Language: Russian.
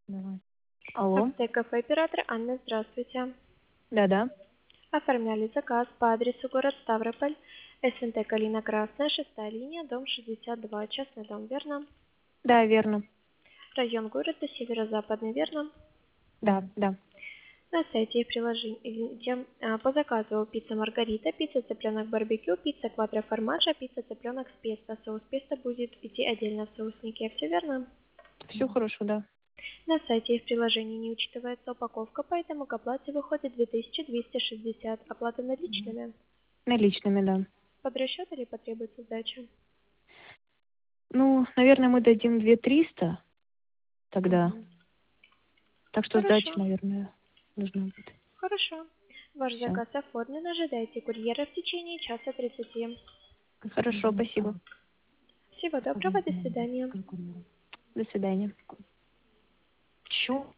Давай. Алло. Аптека оператор Анна, здравствуйте. Да-да. Оформляли заказ по адресу город Ставрополь, СНТ Калина Красная, 6-я линия, дом 62, частный дом, верно? Да, верно. Район города Северо-Западный, верно? Да, да. На сайте и приложении по заказу пицца Маргарита, пицца цыпленок барбекю, пицца квадро формажа, пицца цыпленок с песто. Соус песто будет идти отдельно в соуснике. Все верно? Все хорошо, да. На сайте и в приложении не учитывается упаковка, поэтому к оплате выходит 2260. Оплата наличными. Наличными, да. Под расчет или потребуется сдача? Ну, наверное, мы дадим 2300 тогда. Мгм. Так что сдача, Хорошо, наверное, нужна будет. хорошо. Ваш Все. заказ оформлен. Ожидайте курьера в течение часа 30. Хорошо, спасибо. Всего доброго, до свидания. До свидания. Чё?